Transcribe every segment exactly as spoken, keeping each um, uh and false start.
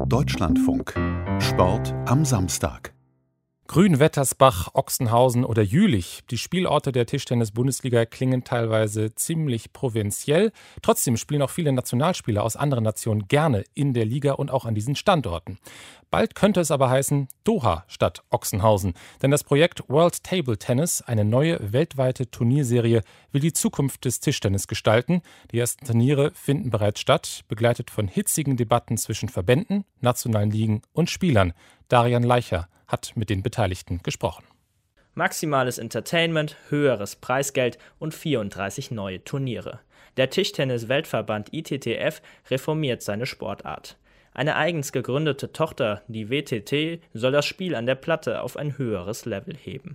Deutschlandfunk. Sport am Samstag. Grünwettersbach, Ochsenhausen oder Jülich. Die Spielorte der Tischtennis-Bundesliga klingen teilweise ziemlich provinziell. Trotzdem spielen auch viele Nationalspieler aus anderen Nationen gerne in der Liga und auch an diesen Standorten. Bald könnte es aber heißen Doha statt Ochsenhausen. Denn das Projekt World Table Tennis, eine neue weltweite Turnierserie, will die Zukunft des Tischtennis gestalten. Die ersten Turniere finden bereits statt, begleitet von hitzigen Debatten zwischen Verbänden, nationalen Ligen und Spielern. Darian Leicher hat mit den Beteiligten gesprochen. Maximales Entertainment, höheres Preisgeld und vierunddreißig neue Turniere. Der Tischtennis-Weltverband I T T F reformiert seine Sportart. Eine eigens gegründete Tochter, die W T T, soll das Spiel an der Platte auf ein höheres Level heben.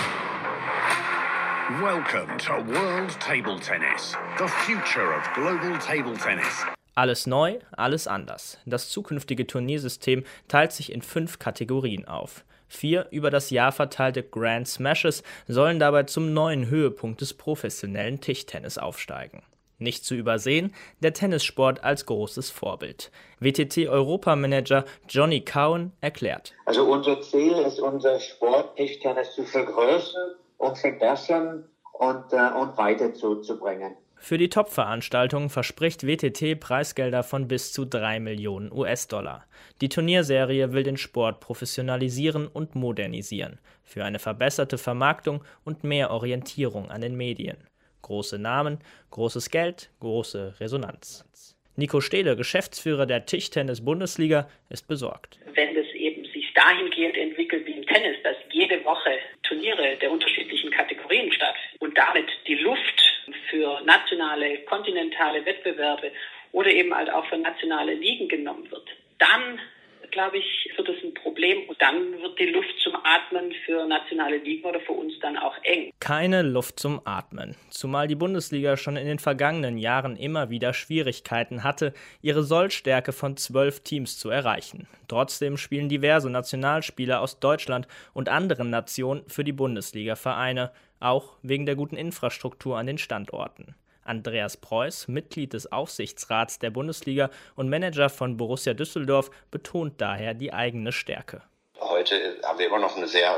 Welcome to World Table Tennis, the future of global table tennis. Alles neu, alles anders. Das zukünftige Turniersystem teilt sich in fünf Kategorien auf. Vier über das Jahr verteilte Grand Smashes sollen dabei zum neuen Höhepunkt des professionellen Tischtennis aufsteigen. Nicht zu übersehen, der Tennissport als großes Vorbild. W T T-Europamanager Johnny Cowan erklärt. Also unser Ziel ist, unser Sport Tischtennis zu vergrößern und verbessern und, äh, und weiterzubringen. Für die Top-Veranstaltung verspricht W T T Preisgelder von bis zu drei Millionen U S-Dollar. Die Turnierserie will den Sport professionalisieren und modernisieren, für eine verbesserte Vermarktung und mehr Orientierung an den Medien. Große Namen, großes Geld, große Resonanz. Nico Stehle, Geschäftsführer der Tischtennis-Bundesliga, ist besorgt. Wenn es eben sich dahingehend entwickelt wie im Tennis, dass jede Woche Turniere der unterschiedlichen Kategorien stattfinden und damit die Luft für nationale, kontinentale Wettbewerbe oder eben halt auch für nationale Ligen genommen wird, dann, glaube ich, wird es ein Problem und dann wird die Luft zum Atmen für nationale Ligen oder für uns dann auch eng. Keine Luft zum Atmen, zumal die Bundesliga schon in den vergangenen Jahren immer wieder Schwierigkeiten hatte, ihre Sollstärke von zwölf Teams zu erreichen. Trotzdem spielen diverse Nationalspieler aus Deutschland und anderen Nationen für die Bundesliga-Vereine, auch wegen der guten Infrastruktur an den Standorten. Andreas Preuß, Mitglied des Aufsichtsrats der Bundesliga und Manager von Borussia Düsseldorf, betont daher die eigene Stärke. Heute haben wir immer noch eine sehr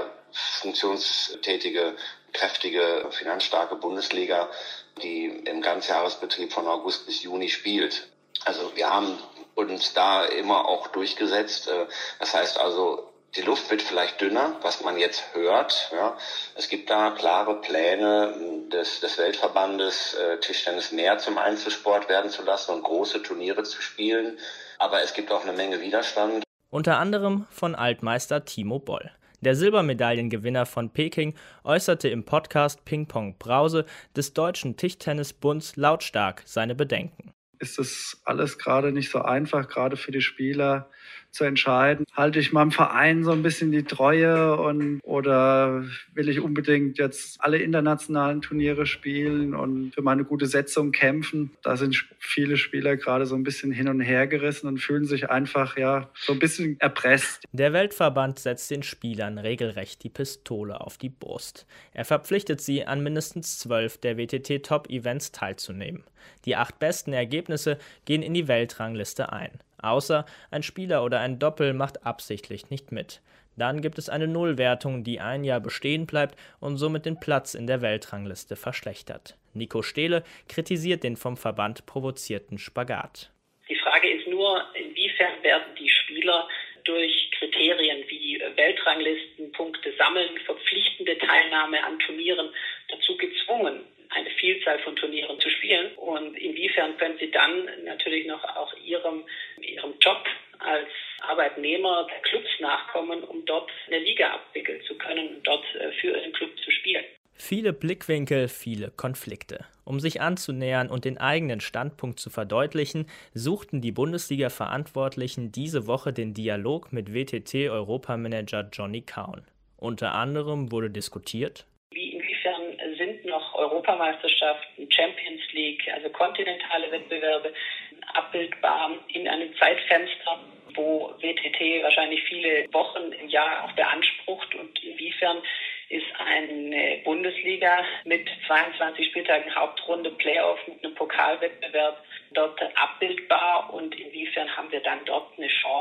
funktionstätige, kräftige, finanzstarke Bundesliga, die im Ganzjahresbetrieb von August bis Juni spielt. Also wir haben uns da immer auch durchgesetzt. Das heißt also, die Luft wird vielleicht dünner, was man jetzt hört. Ja. Es gibt da klare Pläne des, des Weltverbandes, äh, Tischtennis mehr zum Einzelsport werden zu lassen und große Turniere zu spielen. Aber es gibt auch eine Menge Widerstand. Unter anderem von Altmeister Timo Boll. Der Silbermedaillengewinner von Peking äußerte im Podcast Ping Pong Brause des Deutschen Tischtennisbunds lautstark seine Bedenken. Ist das alles gerade nicht so einfach, gerade für die Spieler zu entscheiden? Halte ich meinem Verein so ein bisschen die Treue und oder will ich unbedingt jetzt alle internationalen Turniere spielen und für meine gute Setzung kämpfen? Da sind viele Spieler gerade so ein bisschen hin und her gerissen und fühlen sich einfach ja so ein bisschen erpresst. Der Weltverband setzt den Spielern regelrecht die Pistole auf die Brust. Er verpflichtet sie, an mindestens zwölf der W T T-Top-Events teilzunehmen. Die acht besten Ergebnisse gehen in die Weltrangliste ein. Außer ein Spieler oder ein Doppel macht absichtlich nicht mit. Dann gibt es eine Nullwertung, die ein Jahr bestehen bleibt und somit den Platz in der Weltrangliste verschlechtert. Nico Stehle kritisiert den vom Verband provozierten Spagat. Die Frage ist nur, inwiefern werden die Spieler durch Kriterien wie Weltranglistenpunkte sammeln, verpflichtende Teilnahme an Turnieren dazu gezwungen, eine Vielzahl von Turnieren zu spielen, und inwiefern können sie dann natürlich noch auch ihrem, ihrem Job als Arbeitnehmer der Clubs nachkommen, um dort eine Liga abwickeln zu können und dort für ihren Club zu spielen. Viele Blickwinkel, viele Konflikte. Um sich anzunähern und den eigenen Standpunkt zu verdeutlichen, suchten die Bundesliga-Verantwortlichen diese Woche den Dialog mit W T T-Europamanager Johnny Cowan. Unter anderem wurde diskutiert: Wie inwiefern sind noch Europameisterschaften, Champions League, also kontinentale Wettbewerbe abbildbar in einem Zeitfenster, wo W T T wahrscheinlich viele Wochen im Jahr auch beansprucht, und inwiefern ist eine Bundesliga mit zweiundzwanzig Spieltagen Hauptrunde Playoff mit einem Pokalwettbewerb dort abbildbar, und inwiefern haben wir dann dort eine Chance,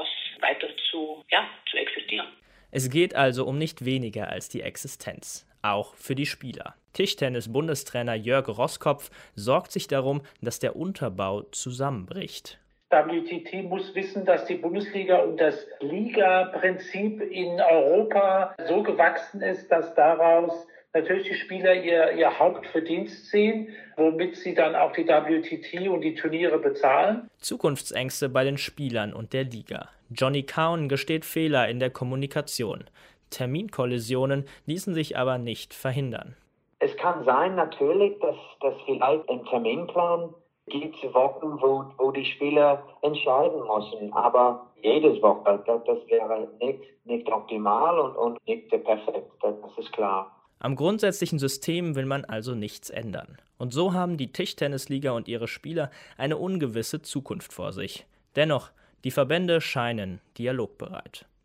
weiter zu, ja, zu existieren. Es geht also um nicht weniger als die Existenz, auch für die Spieler. Tischtennis-Bundestrainer Jörg Roßkopf sorgt sich darum, dass der Unterbau zusammenbricht. W T T muss wissen, dass die Bundesliga und das Liga-Prinzip in Europa so gewachsen ist, dass daraus natürlich die Spieler ihr, ihr Hauptverdienst sehen, womit sie dann auch die W T T und die Turniere bezahlen. Zukunftsängste bei den Spielern und der Liga. Johnny Cowan gesteht Fehler in der Kommunikation. Terminkollisionen ließen sich aber nicht verhindern. Es kann sein natürlich, dass, dass vielleicht im Terminplan gibt es Wochen, wo, wo die Spieler entscheiden müssen. Aber jedes Woche, das, das wäre nicht, nicht optimal und, und nicht perfekt, das ist klar. Am grundsätzlichen System will man also nichts ändern. Und so haben die Tischtennisliga und ihre Spieler eine ungewisse Zukunft vor sich. Dennoch, die Verbände scheinen dialogbereit.